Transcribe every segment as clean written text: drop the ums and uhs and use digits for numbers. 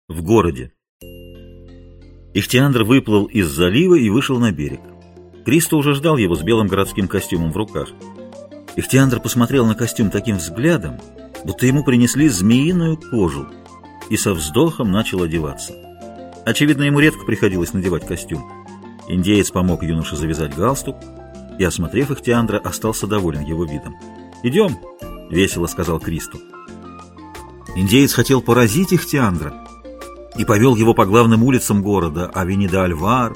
В городе. Ихтиандр выплыл из залива и вышел на берег. Кристо уже ждал его с белым городским костюмом в руках. Ихтиандр посмотрел на костюм таким взглядом, будто ему принесли змеиную кожу, и со вздохом начал одеваться. Очевидно, ему редко приходилось надевать костюм. Индеец помог юноше завязать галстук и, осмотрев Ихтиандра, остался доволен его видом. «Идем», — весело сказал Кристо. Индеец хотел поразить Ихтиандра и повел его по главным улицам города: Авенида Альвар,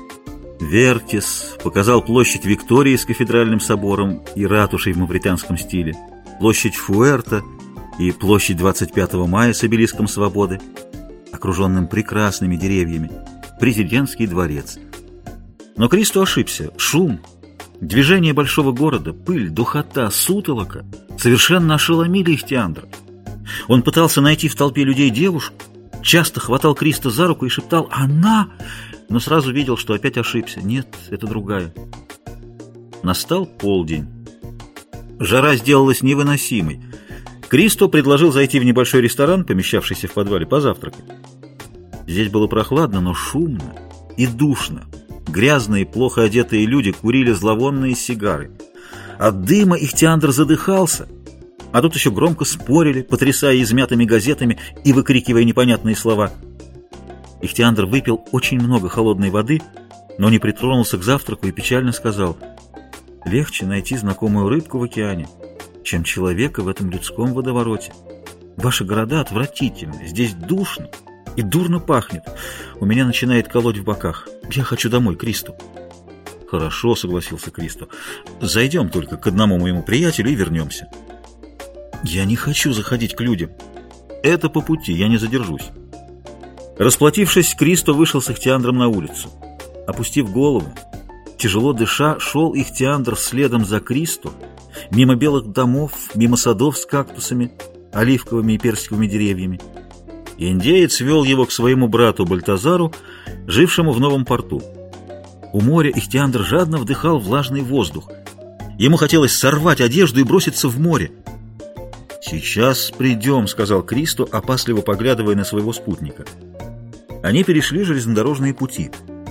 Вертис, показал площадь Виктории с кафедральным собором и ратушей в мавританском стиле, площадь Фуэрто и площадь 25 мая с обелиском свободы, окруженным прекрасными деревьями, президентский дворец. Но Кристо ошибся. Шум, движение большого города, пыль, духота, сутолока совершенно ошеломили Ихтиандра. Он пытался найти в толпе людей девушку, часто хватал Кристо за руку и шептал «Она!», но сразу видел, что опять ошибся. Нет, это другая. Настал полдень. Жара сделалась невыносимой. Кристо предложил зайти в небольшой ресторан, помещавшийся в подвале, позавтракать. Здесь было прохладно, но шумно и душно. Грязные, плохо одетые люди курили зловонные сигары. От дыма Ихтиандр задыхался, а тут еще громко спорили, потрясая измятыми газетами и выкрикивая непонятные слова. Ихтиандр выпил очень много холодной воды, но не притронулся к завтраку и печально сказал: «Легче найти знакомую рыбку в океане, чем человека в этом людском водовороте. Ваши города отвратительны, здесь душно и дурно пахнет. У меня начинает колоть в боках. Я хочу домой, Кристо». «Хорошо», — согласился Кристо. «Зайдем только к одному моему приятелю и вернемся». «Я не хочу заходить к людям. Это по пути, я не задержусь». Расплатившись, Кристо вышел с Ихтиандром на улицу. Опустив голову, тяжело дыша, шел Ихтиандр следом за Кристо, мимо белых домов, мимо садов с кактусами, оливковыми и персиковыми деревьями. Индеец вел его к своему брату Бальтазару, жившему в новом порту. У моря Ихтиандр жадно вдыхал влажный воздух. Ему хотелось сорвать одежду и броситься в море. «Сейчас придем», — сказал Кристо, опасливо поглядывая на своего спутника. Они перешли железнодорожные пути.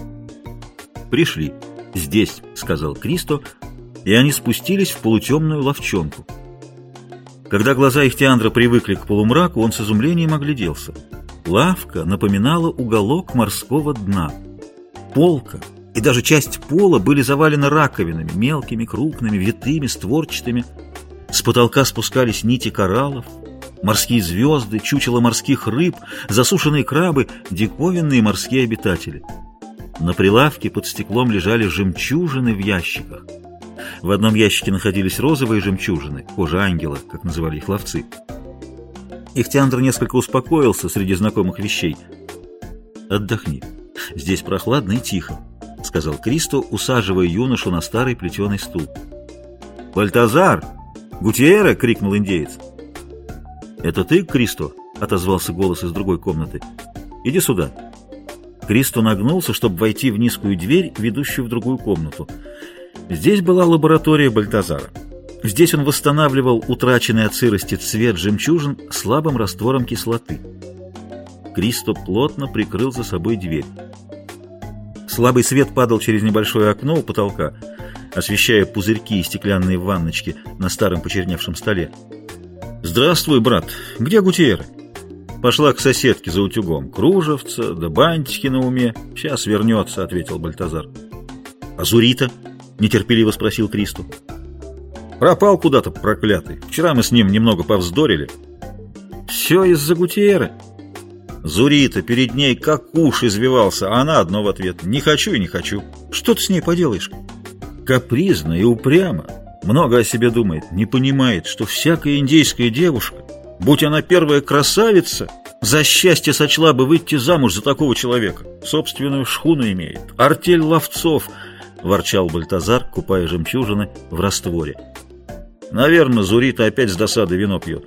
«Пришли. Здесь», — сказал Кристо, и они спустились в полутемную ловчонку. Когда глаза Ихтиандра привыкли к полумраку, он с изумлением огляделся. Лавка напоминала уголок морского дна. Полка и даже часть пола были завалены раковинами, мелкими, крупными, витыми, створчатыми. С потолка спускались нити кораллов, морские звезды, чучела морских рыб, засушенные крабы, диковинные морские обитатели. На прилавке под стеклом лежали жемчужины в ящиках. В одном ящике находились розовые жемчужины, кожа ангела, как называли их ловцы. Ихтиандр несколько успокоился среди знакомых вещей. «Отдохни. Здесь прохладно и тихо», — сказал Кристо, усаживая юношу на старый плетеный стул. «Бальтазар! Гутьерре!» — крикнул индеец. «Это ты, Кристо?» — отозвался голос из другой комнаты. «Иди сюда». Кристо нагнулся, чтобы войти в низкую дверь, ведущую в другую комнату. Здесь была лаборатория Бальтазара. Здесь он восстанавливал утраченный от сырости цвет жемчужин слабым раствором кислоты. Кристо плотно прикрыл за собой дверь. Слабый свет падал через небольшое окно у потолка, освещая пузырьки и стеклянные ванночки на старом почерневшем столе. «Здравствуй, брат. Где Гутьерре?» «Пошла к соседке за утюгом. Кружевца, да бантики на уме. Сейчас вернется», — ответил Бальтазар. «А Зурита?» — нетерпеливо спросил Кристо. «Пропал куда-то, проклятый. Вчера мы с ним немного повздорили». «Все из-за Гутьерре?» Зурита перед ней как уж извивался, а она одно в ответ: «Не хочу и не хочу». «Что ты с ней поделаешь?» «Капризна и упряма. Много о себе думает, не понимает, что всякая индейская девушка, будь она первая красавица, за счастье сочла бы выйти замуж за такого человека. Собственную шхуну имеет, артель ловцов», — ворчал Бальтазар, купая жемчужины в растворе. «Наверное, Зурита опять с досады вино пьет».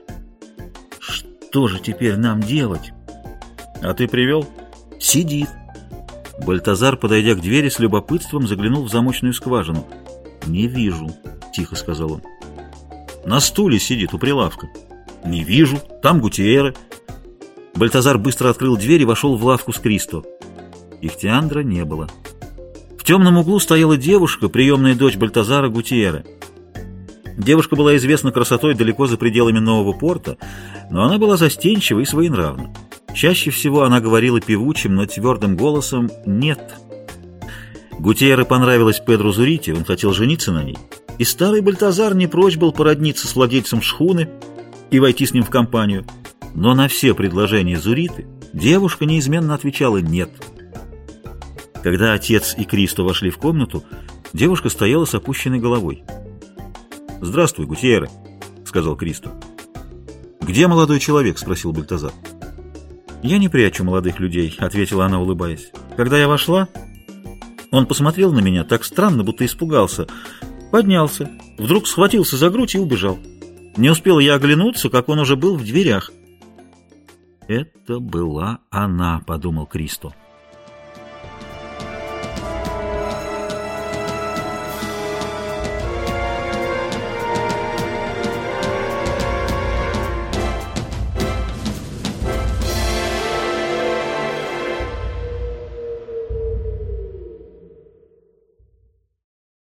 «Что же теперь нам делать?» «А ты привел?» «Сидит». Бальтазар, подойдя к двери, с любопытством заглянул в замочную скважину. «Не вижу», — тихо сказал он. «На стуле сидит у прилавка». «Не вижу. Там Гутьерре». Бальтазар быстро открыл дверь и вошел в лавку с Кристо. Ихтиандра не было. В темном углу стояла девушка, приемная дочь Бальтазара Гутьерре. Девушка была известна красотой далеко за пределами Нового Порта, но она была застенчива и своенравна. Чаще всего она говорила певучим, но твердым голосом «нет». Гутьерре понравилась Педру Зурити, он хотел жениться на ней, и старый Бальтазар не прочь был породниться с владельцем шхуны и войти с ним в компанию. Но на все предложения Зуриты девушка неизменно отвечала «нет». Когда отец и Кристо вошли в комнату, девушка стояла с опущенной головой. «Здравствуй, Гутьерре», — сказал Кристо. «Где молодой человек?» — спросил Бальтазар. «Я не прячу молодых людей», — ответила она, улыбаясь. «Когда я вошла, он посмотрел на меня так странно, будто испугался, поднялся, вдруг схватился за грудь и убежал. Не успел я оглянуться, как он уже был в дверях». «Это была она», — подумал Кристо.